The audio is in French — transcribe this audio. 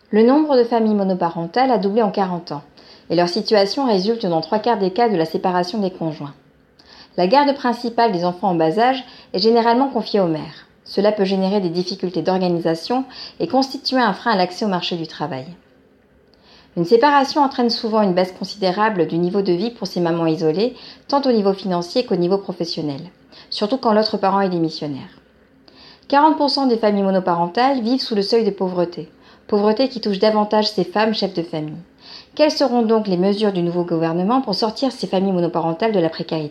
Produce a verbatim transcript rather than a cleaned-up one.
Le nombre de familles monoparentales a doublé en quarante ans, et leur situation résulte dans trois quarts des cas de la séparation des conjoints. La garde principale des enfants en bas âge est généralement confiée aux mères. Cela peut générer des difficultés d'organisation et constituer un frein à l'accès au marché du travail. Une séparation entraîne souvent une baisse considérable du niveau de vie pour ces mamans isolées, tant au niveau financier qu'au niveau professionnel, surtout quand l'autre parent est démissionnaire. quarante pour cent des familles monoparentales vivent sous le seuil de pauvreté, pauvreté qui touche davantage ces femmes chefs de famille. Quelles seront donc les mesures du nouveau gouvernement pour sortir ces familles monoparentales de la précarité ?